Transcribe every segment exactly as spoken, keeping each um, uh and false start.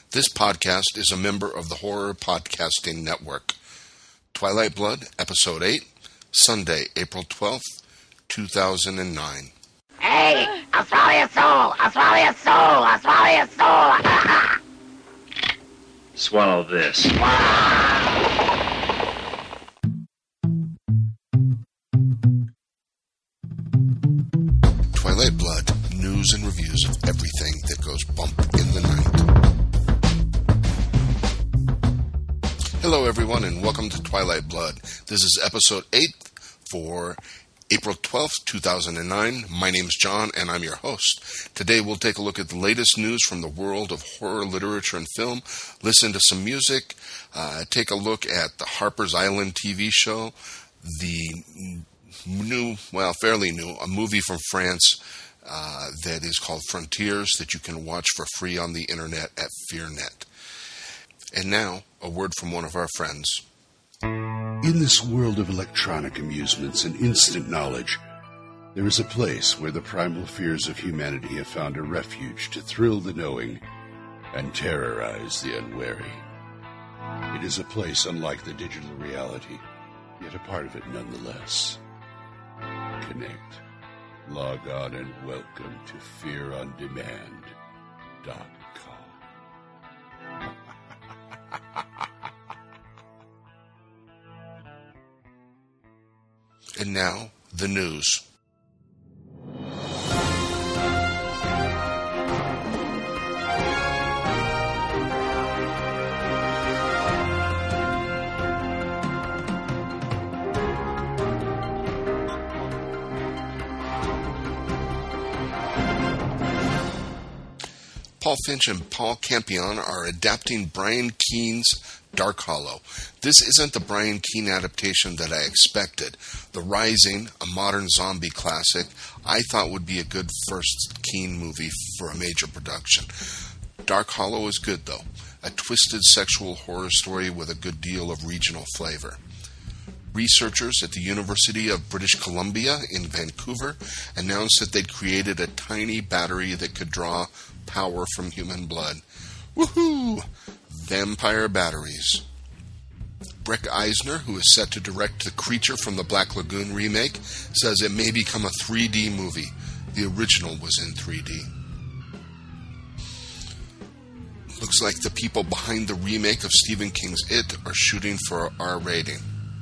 This podcast is a member of the Horror Podcasting Network. Twilight Blood, Episode eight, Sunday, April twelfth, two thousand nine. Hey, I'll swallow your soul! I'll swallow your soul! I'll swallow your soul! Swallow this. Twilight Blood, news and reviews of everything that goes bump in the night. Hello everyone and welcome to Twilight Blood. This is episode eight for April twelfth, two thousand nine. My name's John and I'm your host. Today we'll take a look at the latest news from the world of horror literature and film, listen to some music, uh, take a look at the Harper's Island T V show, the new, well, fairly new, a movie from France uh, that is called Frontiers that you can watch for free on the internet at FearNet. And now, a word from one of our friends. In this world of electronic amusements and instant knowledge, there is a place where the primal fears of humanity have found a refuge to thrill the knowing and terrorize the unwary. It is a place unlike the digital reality, yet a part of it nonetheless. Connect, log on, and welcome to fear on demand dot com. And now, the news. Paul Finch and Paul Campion are adapting Brian Keene's Dark Hollow. This isn't the Brian Keene adaptation that I expected. The Rising, a modern zombie classic, I thought would be a good first Keene movie for a major production. Dark Hollow is good, though. A twisted sexual horror story with a good deal of regional flavor. Researchers at the University of British Columbia in Vancouver announced that they'd created a tiny battery that could draw power from human blood. Woohoo! Vampire batteries. Breck Eisner, who is set to direct The Creature from the Black Lagoon remake, says it may become a three D movie. The original was in three D. Looks like the people behind the remake of Stephen King's It are shooting for an R rating.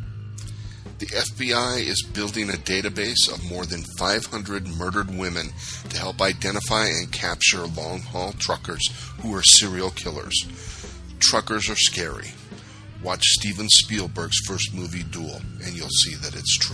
The F B I is building a database of more than five hundred murdered women to help identify and capture long-haul truckers who are serial killers. Truckers are scary. Watch Steven Spielberg's first movie, Duel, and you'll see that it's true.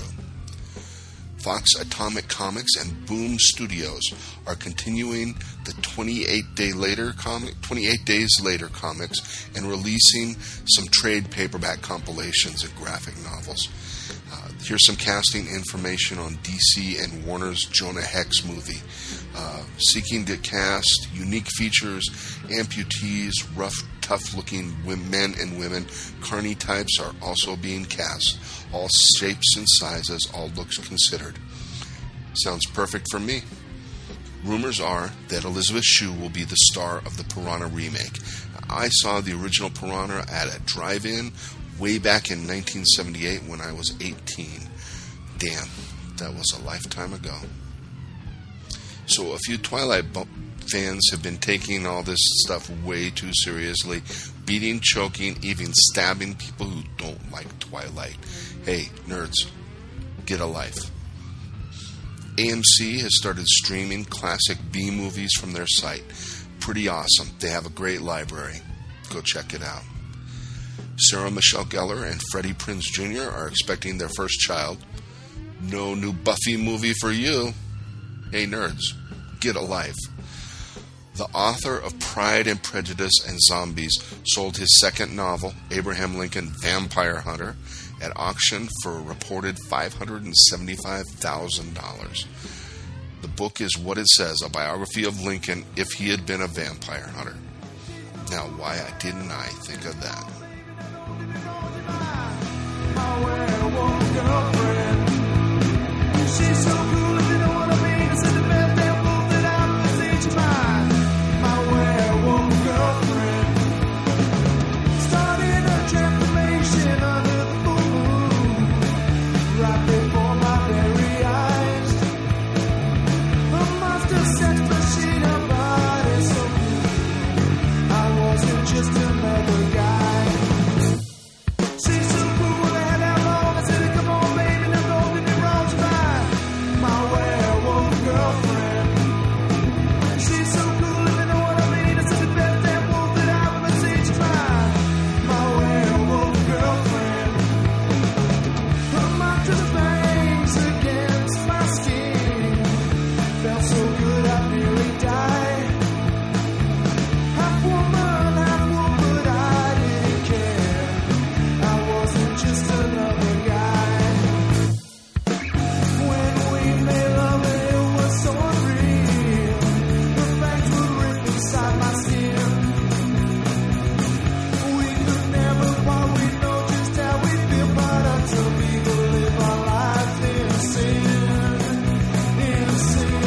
Fox Atomic Comics and Boom Studios are continuing the twenty-eight day later comic, twenty-eight days later comics and releasing some trade paperback compilations and graphic novels. Uh, here's some casting information on D C and Warner's Jonah Hex movie. Uh, seeking to cast unique features, amputees, rough, tough-looking men and women, carny types are also being cast. All shapes and sizes, all looks considered. Sounds perfect for me. Rumors are that Elizabeth Shue will be the star of the Piranha remake. I saw the original Piranha at a drive-in way back in nineteen seventy-eight when I was eighteen. Damn, that was a lifetime ago. So a few Twilight fans have been taking all this stuff way too seriously, beating, choking, even stabbing people who don't like Twilight. Hey, nerds, get a life. A M C has started streaming classic B movies from their site. Pretty awesome. They have a great library. Go check it out. Sarah Michelle Gellar and Freddie Prinze Junior are expecting their first child. No new Buffy movie for you. Hey, nerds, get a life. The author of Pride and Prejudice and Zombies sold his second novel, Abraham Lincoln Vampire Hunter, at auction for a reported five hundred seventy-five thousand dollars. The book is what it says, a biography of Lincoln if he had been a vampire hunter. Now, why didn't I think of that? My werewolf girlfriend. She's so cool if you don't want to be. This is the best damn wolf that I've ever seen. My, my werewolf girlfriend. wasn't just another guy. She's so cool, I had that long. I said, come on, baby, now don't get me wrong tonight. My werewolf girlfriend. She's so cool, if you know what I mean. It's the best damn wolf that I've ever seen. She's mine, my werewolf girlfriend. Her mattress bangs against my skin. Felt so good, I nearly died. Half woman, half wolf, but I didn't care. I wasn't just another guy. When we made love, it was so unreal. The fangs would rip inside my skin. We could never part, we know just how we feel, but until we live our lives in sin, in sin.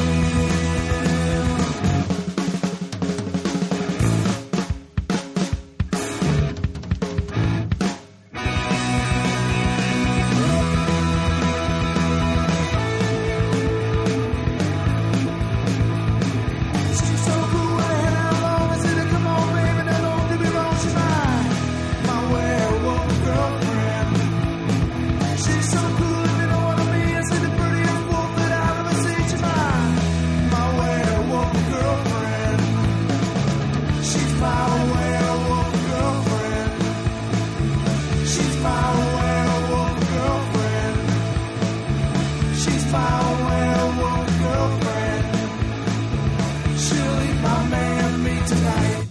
She's so cool, I had how long. I said, come on, baby, now don't get me wrong, she's mine, my werewolf girlfriend. She's so cool, if you know what I mean. I said, the prettiest wolf that I've ever seen. She's mine, my werewolf girlfriend. She's my werewolf girlfriend. She's my werewolf girlfriend. She's my werewolf girlfriend. She'll eat my man meat tonight.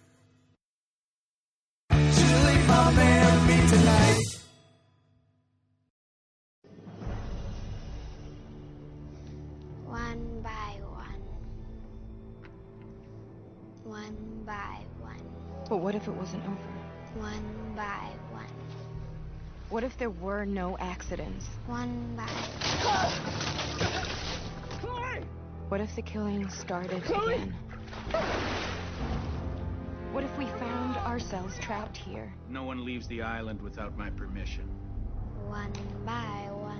She'll eat my man meat tonight. One by one. One by one. But what if it wasn't over? One by one. What if there were no accidents? One by What if the killing started again? What if we found ourselves trapped here? No one leaves the island without my permission. one by one.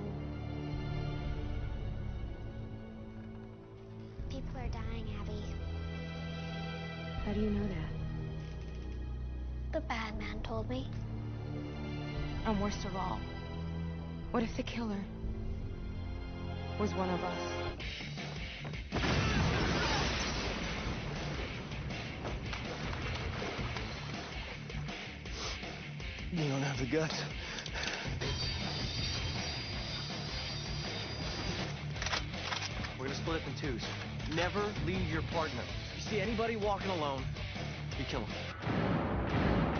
People are dying, Abby. How do you know that? The bad man told me. And worst of all, what if the killer was one of us? You don't have the guts. We're gonna split up in twos. Never leave your partner. If you see anybody walking alone, you kill them.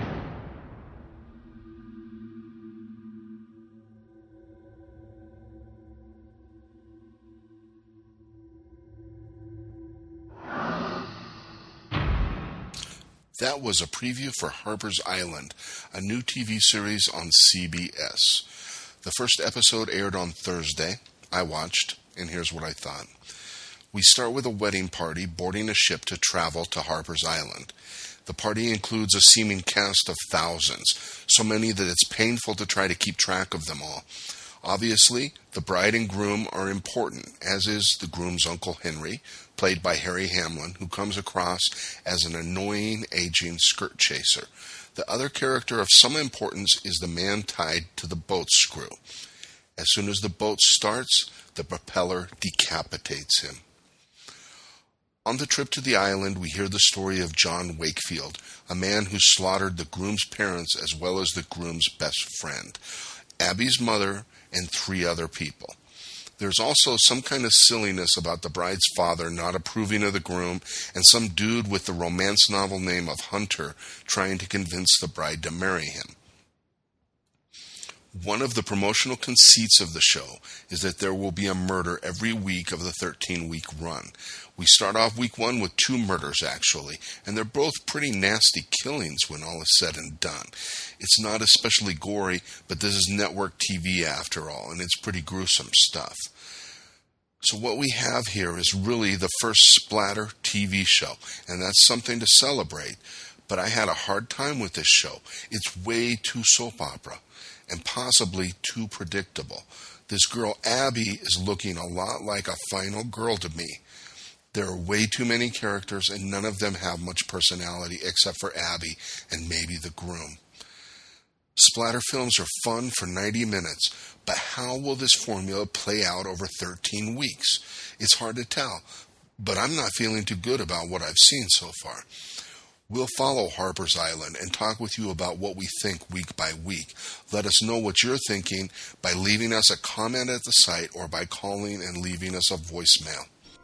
That was a preview for Harper's Island, a new T V series on C B S. The first episode aired on Thursday. I watched, and here's what I thought. We start with a wedding party boarding a ship to travel to Harper's Island. The party includes a seeming cast of thousands, so many that it's painful to try to keep track of them all. Obviously, the bride and groom are important, as is the groom's Uncle Henry, played by Harry Hamlin, who comes across as an annoying, aging skirt chaser. The other character of some importance is the man tied to the boat screw. As soon as the boat starts, the propeller decapitates him. On the trip to the island, we hear the story of John Wakefield, a man who slaughtered the groom's parents as well as the groom's best friend, Abby's mother, and three other people. There's also some kind of silliness about the bride's father not approving of the groom and some dude with the romance novel name of Hunter trying to convince the bride to marry him. One of the promotional conceits of the show is that there will be a murder every week of the thirteen-week run. We start off week one with two murders, actually, and they're both pretty nasty killings when all is said and done. It's not especially gory, but this is network T V after all, and it's pretty gruesome stuff. So what we have here is really the first splatter T V show, and that's something to celebrate. But I had a hard time with this show. It's way too soap opera, and possibly too predictable. This girl, Abby, is looking a lot like a final girl to me. There are way too many characters, and none of them have much personality except for Abby and maybe the groom. Splatter films are fun for ninety minutes, but how will this formula play out over thirteen weeks? It's hard to tell, but I'm not feeling too good about what I've seen so far. We'll follow Harper's Island and talk with you about what we think week by week. Let us know what you're thinking by leaving us a comment at the site or by calling and leaving us a voicemail.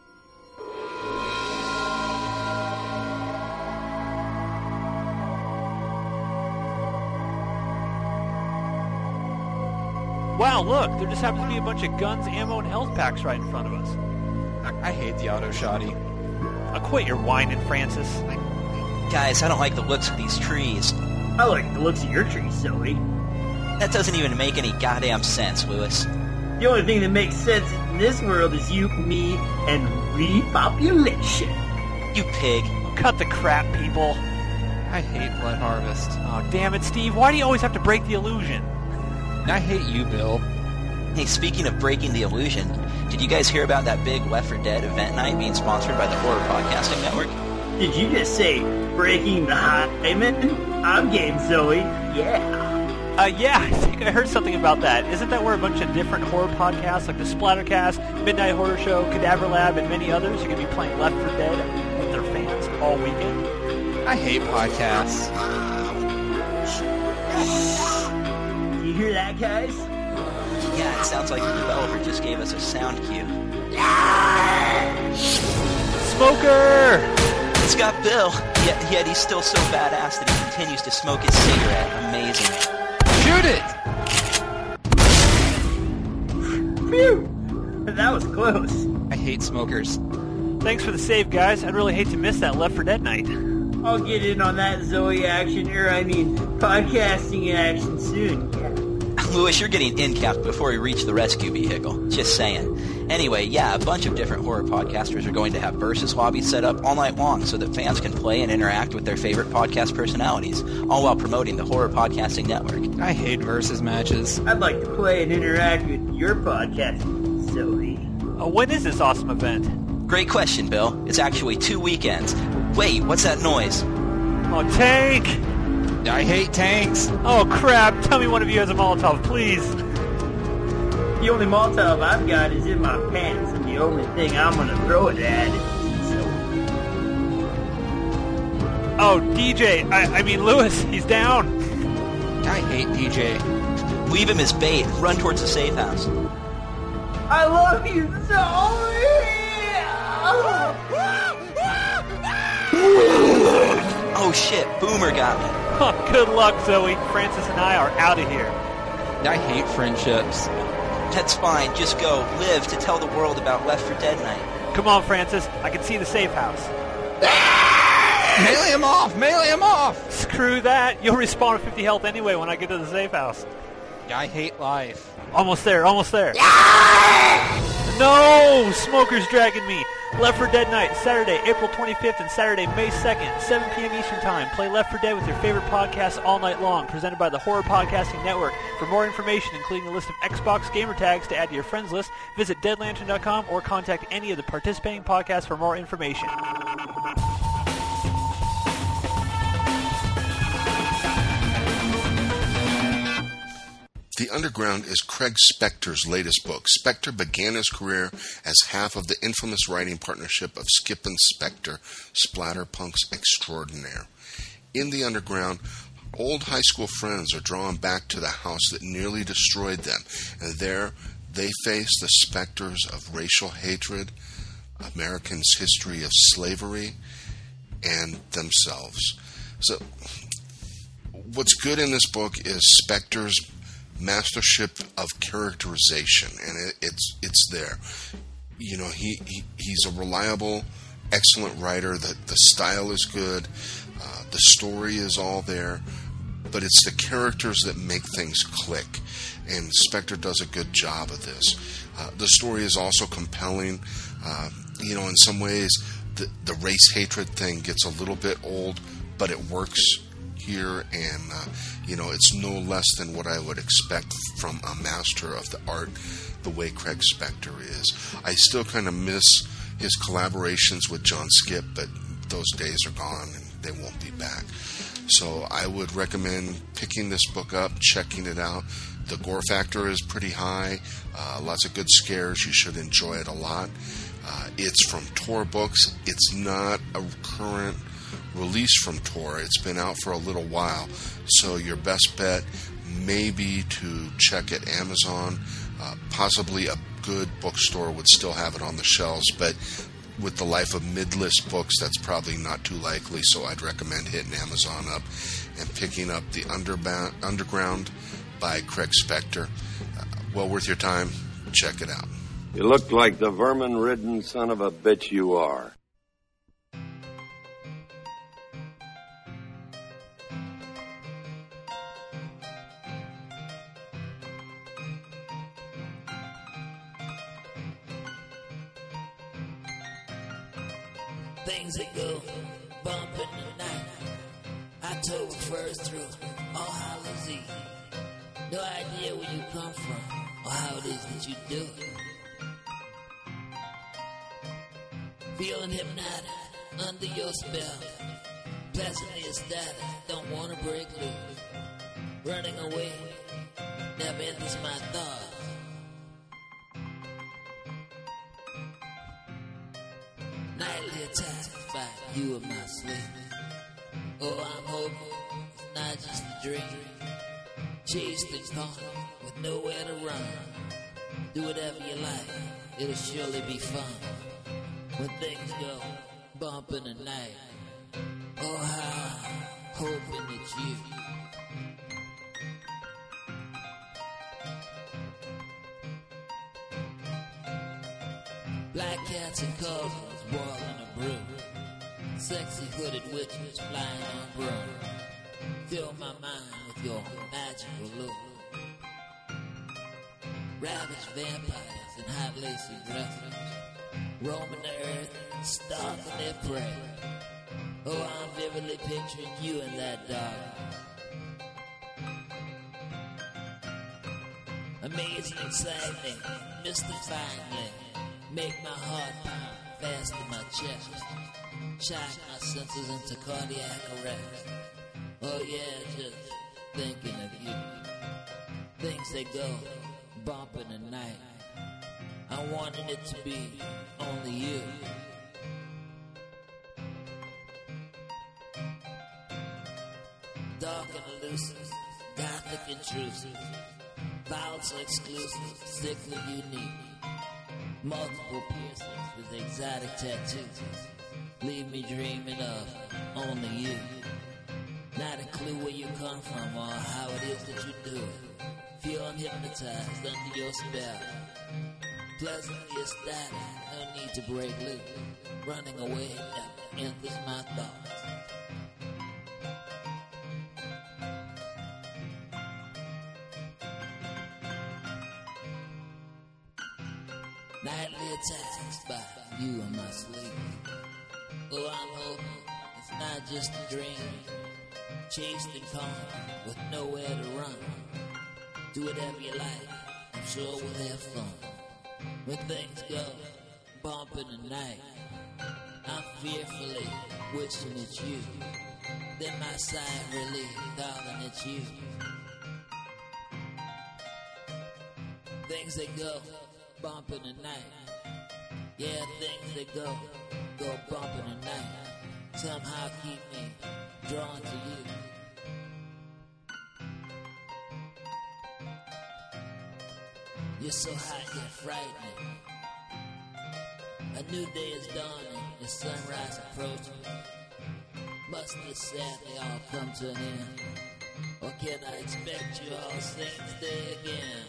Wow, look, there just happens to be a bunch of guns, ammo, and health packs right in front of us. I, I hate the auto shoddy. Uh, quit your whining, Francis. Guys, I don't like the looks of these trees. I like the looks of your trees, Zoe. That doesn't even make any goddamn sense, Lewis. The only thing that makes sense in this world is you, me, and repopulation. You pig. Cut the crap, people. I hate Blood Harvest. Oh, damn it, Steve. Why do you always have to break the illusion? I hate you, Bill. Hey, speaking of breaking the illusion, did you guys hear about that big Left four Dead event night being sponsored by the Horror Podcasting Network? Did you just say breaking the hymen? I'm game, Zoe. Yeah. Uh, yeah, I think I heard something about that. Isn't that where a bunch of different horror podcasts, like the Splattercast, Midnight Horror Show, Cadaver Lab, and many others, are going to be playing Left four Dead with their fans all weekend? I hate podcasts. You hear that, guys? Yeah, it sounds like the developer just gave us a sound cue. Smoker! It's got Bill, yet, yet he's still so badass that he continues to smoke his cigarette. Amazing. Shoot it! Phew! That was close. I hate smokers. Thanks for the save, guys. I'd really hate to miss that Left four Dead night. I'll get in on that Zoe action, or I mean, podcasting action soon. Yeah. Lewis, you're getting in-capped before we reach the rescue vehicle. Just saying. Anyway, yeah, a bunch of different horror podcasters are going to have versus lobbies set up all night long so that fans can play and interact with their favorite podcast personalities, all while promoting the Horror Podcasting Network. I hate versus matches. I'd like to play and interact with your podcast, Zoe. Uh, when is this awesome event? Great question, Bill. It's actually two weekends. Wait, what's that noise? Oh, tank! I hate tanks. Oh, crap. Tell me one of you has a Molotov, please. The only Molotov I've got is in my pants, and the only thing I'm going to throw it at is Zoe. Oh, D J. I, I mean, Lewis. He's down. I hate D J. Leave him as bait. Run towards the safe house. I love you, Zoe! Oh, shit. Boomer got me. Oh, good luck, Zoe. Francis and I are out of here. I hate friendships. That's fine. Just go. Live to tell the world about Left four Dead night. Come on, Francis. I can see the safe house. Melee him off! Melee him off! Screw that. You'll respawn at fifty health anyway when I get to the safe house. I hate life. Almost there. Almost there. No! Smoker's dragging me. Left four Dead night, Saturday, April twenty-fifth and Saturday, May second, seven p.m. Eastern Time. Play Left four Dead with your favorite podcasts all night long, presented by the Horror Podcasting Network. For more information, including a list of Xbox gamer tags to add to your friends list, visit dead lantern dot com or contact any of the participating podcasts for more information. The Underground is Craig Spector's latest book. Spector began his career as half of the infamous writing partnership of Skip and Spector, splatterpunks extraordinaire. In The Underground, old high school friends are drawn back to the house that nearly destroyed them, and there they face the specters of racial hatred, Americans' history of slavery, and themselves. So, what's good in this book is Spector's mastership of characterization, and it, it's it's there. You know, he, he he's a reliable, excellent writer. The the style is good, uh, the story is all there, but it's the characters that make things click, and Spector does a good job of this. Uh, the story is also compelling. Uh, you know, in some ways, the the race hatred thing gets a little bit old, but it works here, and uh, you know, it's no less than what I would expect from a master of the art, the way Craig Spector is. I still kind of miss his collaborations with John Skip, but those days are gone and they won't be back. So I would recommend picking this book up, checking it out. The gore factor is pretty high, uh, lots of good scares. You should enjoy it a lot. Uh, it's from Tor Books. It's not a current release from Tor. It's been out for a little while. So your best bet may be to check at Amazon. Uh, possibly a good bookstore would still have it on the shelves, but with the life of mid-list books, that's probably not too likely. So I'd recommend hitting Amazon up and picking up The Underba- Underground by Craig Spector. Uh, well worth your time. Check it out. You look like the vermin-ridden son of a bitch you are. Things that go bump in the night. October first through All Hallows Eve. No idea where you come from or how it is that you do it. Feeling hypnotic under your spell. Pleasantly ecstatic, don't want to break loose. Running away never enters my thoughts. Nightly attacked by you in my sleep. Oh, I'm hoping it's not just a dream. Chased and caught with nowhere to run. Do whatever you like, it'll surely be fun. When things go bump in the night. Oh, how I'm hoping it's you. Black cats and cousins boiling a brew. Sexy hooded witches flying on broom. Fill my mind with your magical look. Ravaged vampires in hot lacy dresses. Roaming the earth, stalking their prey. Oh, I'm vividly picturing you in that darkness. Amazing, exciting, mystifyingly. Make my heart pound fast in my chest. Shock my senses into cardiac arrest. Oh yeah, just thinking of you. Things that go bump in the night. I wanted it to be only you. Dark and elusive, gothic intrusive. Vowels exclusive, sickly unique. Multiple piercings with exotic tattoos. Leave me dreaming of only you. Not a clue where you come from or how it is that you do it. Feel I'm hypnotized under your spell. Pleasantly ecstatic, no need to break loose. Running away never enters my thoughts. Nightly attacks by you in my sleep. Oh, I'm hoping it's not just a dream. Chased and caught with nowhere to run. Do whatever you like, I'm sure we'll have fun. When things go bump in the night, I'm fearfully wishing it's you. Then my sigh of relief, darling, it's you. Things that go bump in the night. Yeah, things that go, go bump in the night. Somehow keep me drawn to you. You're so hot yet frightening. A new day is dawning, the sunrise approaching. Must this sadly all come to an end? Or can I expect you all saints day again?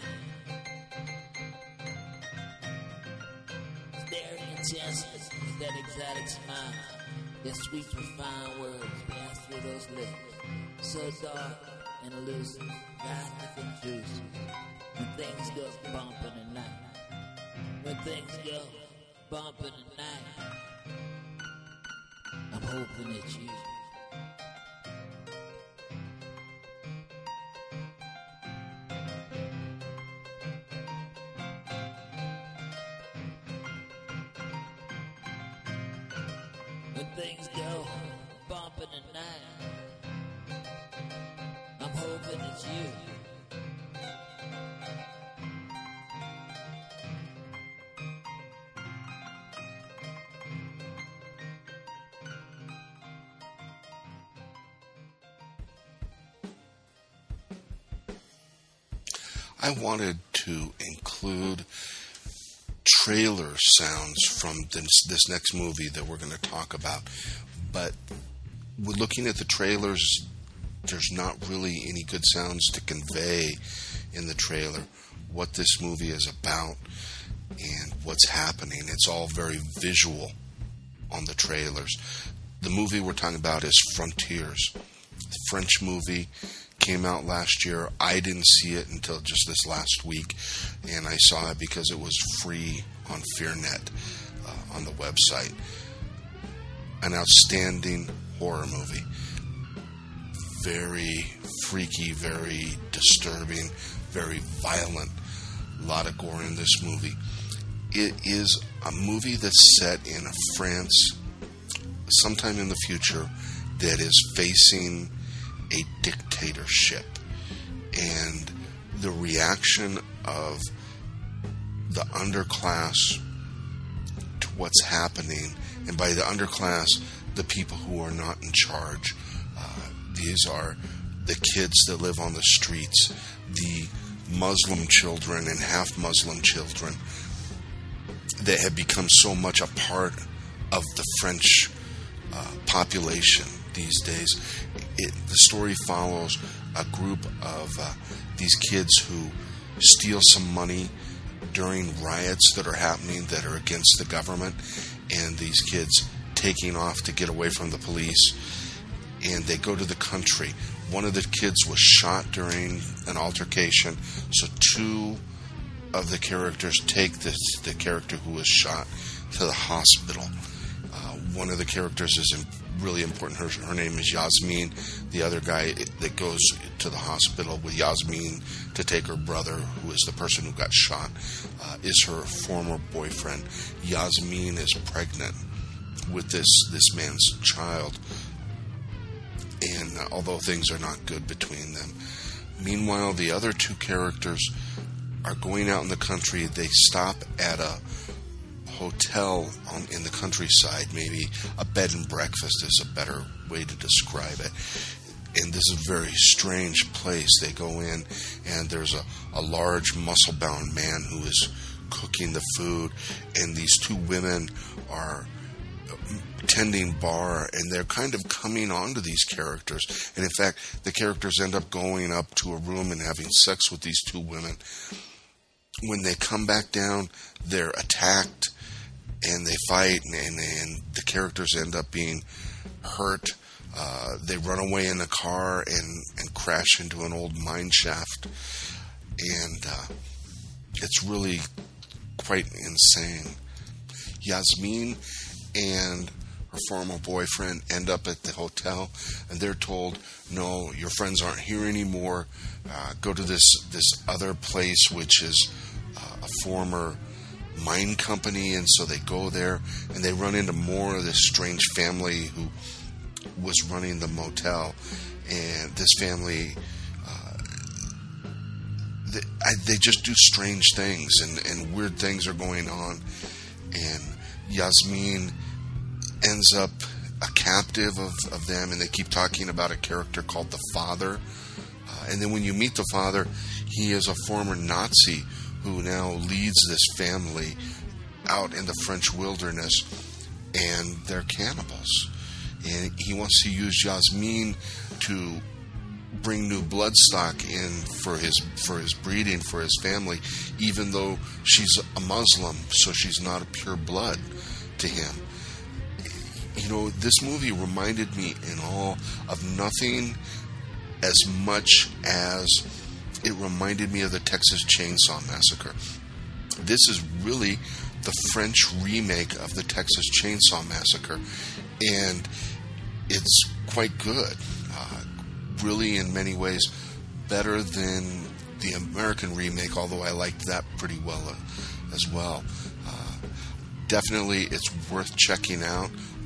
Staring intensely with that exotic smile. Your sweet refined words pass through those lips. So dark and elusive, gothic and juicy. When things go bump in the night. When things go bump in the night. I'm hoping it's you. when things go bump in the night. I'm hoping it's you. I wanted to include trailer sounds from this, this next movie that we're going to talk about, but we're looking at the trailers. There's not really any good sounds to convey in the trailer what this movie is about and what's happening. It's all very visual on the trailers. The movie we're talking about is Frontiers, the French movie. Came out last year. I didn't see it until just this last week, and I saw it because it was free on FearNet uh, on the website. An outstanding horror movie. Very freaky, very disturbing, very violent. A lot of gore in this movie. It is a movie that's set in France sometime in the future that is facing a dictatorship, and the reaction of the underclass to what's happening, and by the underclass, the people who are not in charge. Uh, these are the kids that live on the streets, the Muslim children and half Muslim children that have become so much a part of the French uh, population these days. It, the story follows a group of uh, these kids who steal some money during riots that are happening that are against the government, and these kids taking off to get away from the police, and they go to the country. One of the kids was shot during an altercation, so two of the characters take this, the character who was shot to the hospital. Uh, one of the characters is in really important. Her, her name is Yasmin. The other guy that goes to the hospital with Yasmin to take her brother, who is the person who got shot, uh, is her former boyfriend. Yasmin is pregnant with this, this man's child. And uh, although things are not good between them. Meanwhile, the other two characters are going out in the country. They stop at a hotel on, in the countryside, maybe a bed and breakfast is a better way to describe it. And this is a very strange place. They go in, and there's a, a large muscle-bound man who is cooking the food, and these two women are tending bar, and they're kind of coming on to these characters. And in fact, the characters end up going up to a room and having sex with these two women. When they come back down, they're attacked, and they fight, and, and, and the characters end up being hurt. Uh, they run away in a car and, and crash into an old mine shaft. And uh, it's really quite insane. Yasmin and her former boyfriend end up at the hotel, and they're told, no, your friends aren't here anymore. Uh, go to this, this other place, which is uh, a former mine company. And so they go there, and they run into more of this strange family who was running the motel. And this family, uh, they, I, they just do strange things, and, and weird things are going on. And Yasmin ends up a captive of, of them, and they keep talking about a character called the Father. Uh, and then when you meet the Father, he is a former Nazi who now leads this family out in the French wilderness, and they're cannibals. And he wants to use Yasmin to bring new blood stock in for his for his breeding, for his family, even though she's a Muslim, so she's not a pure blood to him. You know, this movie reminded me in all of nothing as much as it reminded me of the Texas Chainsaw Massacre. This is really the French remake of the Texas Chainsaw Massacre, and it's quite good. Uh, really, in many ways, better than the American remake, although I liked that pretty well uh, as well. Uh, definitely, it's worth checking out.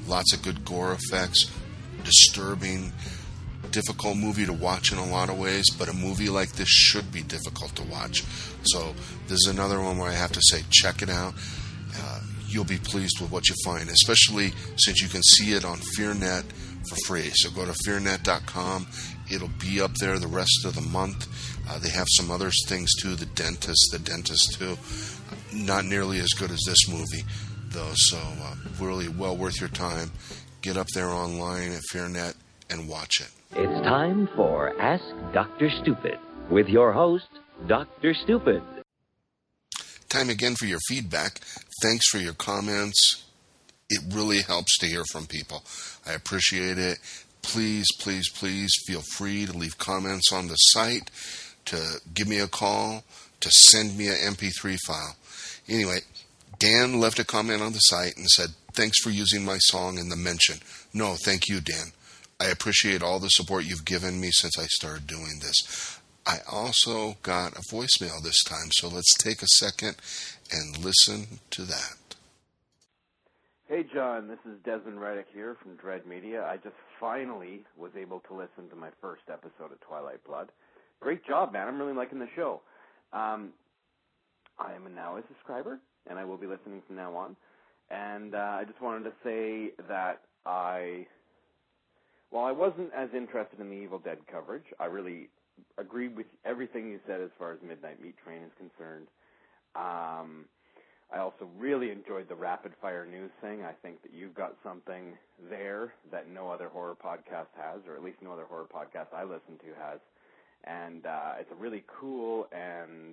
lots of good gore effects, disturbing, difficult movie to watch in a lot of ways, but a movie like this should be difficult to watch. So this is another one where I have to say, check it out. Uh, you'll be pleased with what you find, especially since you can see it on FearNet for free. So go to fear net dot com. It'll be up there the rest of the month. Uh, they have some other things too, The Dentist, The Dentist too. Not nearly as good as this movie, though, so uh, really well worth your time. Get up there online at FearNet and watch it. It's time for Ask Doctor Stupid with your host, Doctor Stupid. Time again for your feedback. Thanks for your comments. It really helps to hear from people. I appreciate it. Please, please, please feel free to leave comments on the site, to give me a call, to send me an M P three file. Anyway, Dan left a comment on the site and said, thanks for using my song in the mention. No, thank you, Dan. I appreciate all the support you've given me since I started doing this. I also got a voicemail this time, so let's take a second and listen to that. Hey, John, this is Desmond Reddick here from Dread Media. I just finally was able to listen to my first episode of Twilight Blood. Great job, man. I'm really liking the show. Um, I am now a subscriber, and I will be listening from now on. And uh, I just wanted to say that I, while I wasn't as interested in the Evil Dead coverage, I really agreed with everything you said as far as Midnight Meat Train is concerned. Um, I also really enjoyed the rapid fire news thing. I think that you've got something there that no other horror podcast has, or at least no other horror podcast I listen to has. And uh, it's a really cool and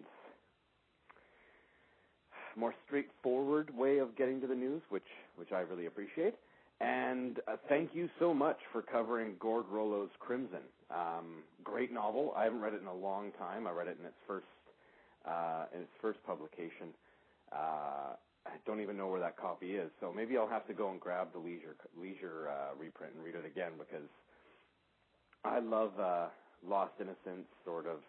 more straightforward way of getting to the news, which which I really appreciate. And uh, thank you so much for covering Gord Rollo's Crimson. Um, great novel. I haven't read it in a long time. I read it in its first uh, in its first publication. Uh, I don't even know where that copy is, so maybe I'll have to go and grab the Leisure Leisure uh, reprint and read it again, because I love uh, Lost Innocence, sort of,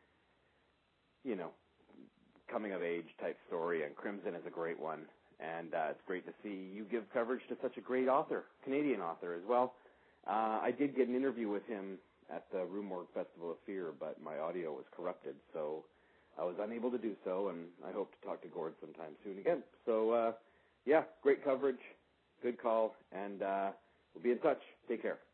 you know, coming of age type story, and Crimson is a great one, and uh, it's great to see you give coverage to such a great author, Canadian author as well. Uh, I did get an interview with him at the Rue Morgue Festival of Fear, but my audio was corrupted, so I was unable to do so, and I hope to talk to Gord sometime soon again. So, uh, yeah, great coverage, good call, and uh, we'll be in touch. Take care.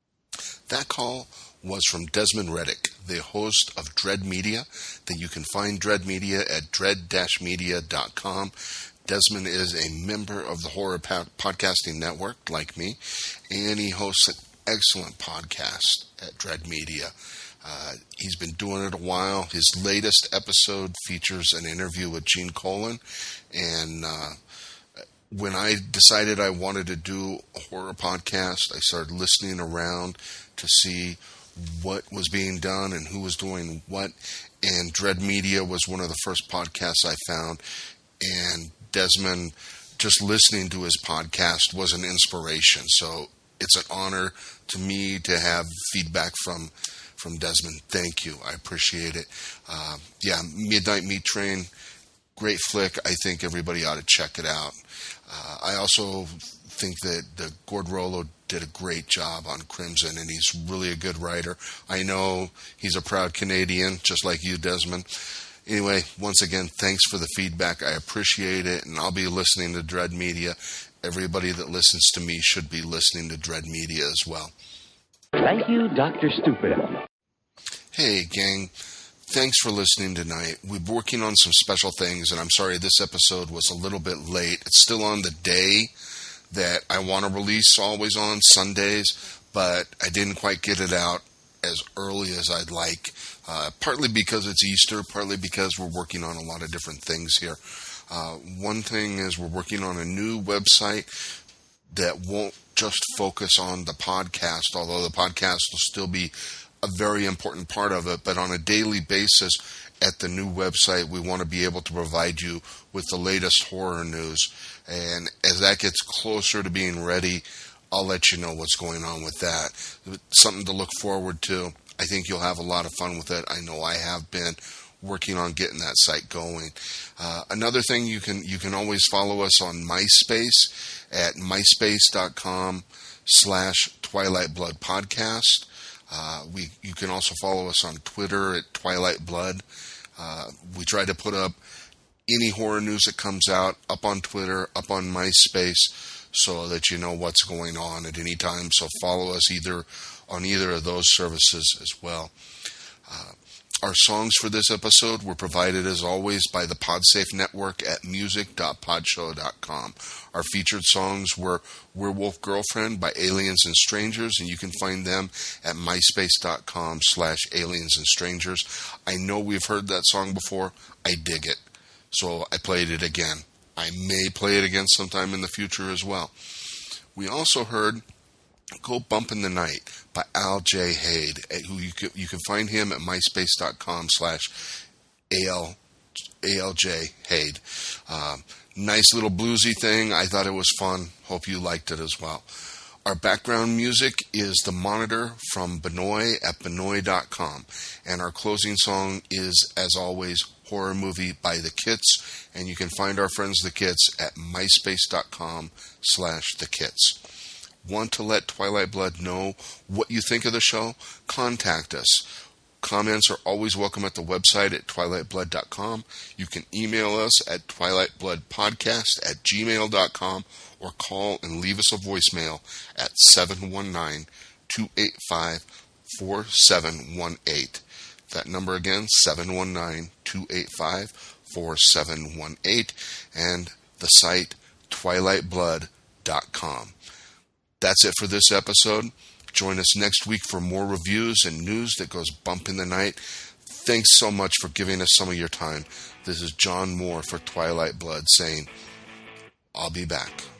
That call was from Desmond Reddick, the host of Dread Media. That you can find Dread Media at dread dash media dot com. Desmond is a member of the Horror Podcasting Network, like me, and he hosts an excellent podcast at Dread Media. Uh, he's been doing it a while. His latest episode features an interview with Gene Colan, and uh, when I decided I wanted to do a horror podcast, I started listening around to see what was being done and who was doing what, and Dread Media was one of the first podcasts I found, and Desmond, just listening to his podcast was an inspiration, so it's an honor to me to have feedback from from Desmond. Thank you. I appreciate it. Uh, yeah, Midnight Meat Train, great flick. I think everybody ought to check it out. Uh, I also think that the Gord Rollo did a great job on Crimson, and he's really a good writer. I know he's a proud Canadian, just like you, Desmond. Anyway, once again, thanks for the feedback. I appreciate it, and I'll be listening to Dread Media. Everybody that listens to me should be listening to Dread Media as well. Thank you, Doctor Stupid. Hey, gang. Thanks for listening tonight. We're working on some special things, and I'm sorry this episode was a little bit late. It's still on the day that I want to release, always on Sundays, but I didn't quite get it out as early as I'd like, uh, partly because it's Easter, partly because we're working on a lot of different things here. Uh, one thing is we're working on a new website that won't just focus on the podcast, although the podcast will still be a very important part of it, but on a daily basis at the new website, we want to be able to provide you with the latest horror news. And as that gets closer to being ready, I'll let you know what's going on with that. It's something to look forward to. I think you'll have a lot of fun with it. I know I have been. working on getting that site going. Uh, another thing, you can you can always follow us on MySpace at myspace.com slash Twilight Blood Podcast. Uh, we you can also follow us on Twitter at Twilight Blood. Uh, we try to put up any horror news that comes out up on Twitter, up on MySpace, so that you know what's going on at any time. So follow us either on either of those services as well. Uh, our songs for this episode were provided, as always, by the PodSafe Network at music dot podshow dot com. Our featured songs were Werewolf Girlfriend by Aliens and Strangers, and you can find them at myspace.com slash aliens and strangers. I know we've heard that song before. I dig it. So I played it again. I may play it again sometime in the future as well. We also heard Go Bump in the Night by Al J. Hade, who you can, you can find him at myspace.com slash AL, ALJ Hade. Um, nice little bluesy thing. I thought it was fun. Hope you liked it as well. Our background music is The Monitor from Benoit at benoit dot com. And our closing song is, as always, Horror Movie by The Kits. And you can find our friends The Kits at myspace.com slash The Kits. Want to let Twilight Blood know what you think of the show? Contact us. Comments are always welcome at the website at twilight blood dot com. You can email us at twilight blood podcast at gmail dot com or call and leave us a voicemail at seven one nine, two eight five, four seven one eight. That number again, seven one nine, two eight five, four seven one eight, and the site twilight blood dot com. That's it for this episode. Join us next week for more reviews and news that goes bump in the night. Thanks so much for giving us some of your time. This is John Moore for Twilight Blood saying, I'll be back.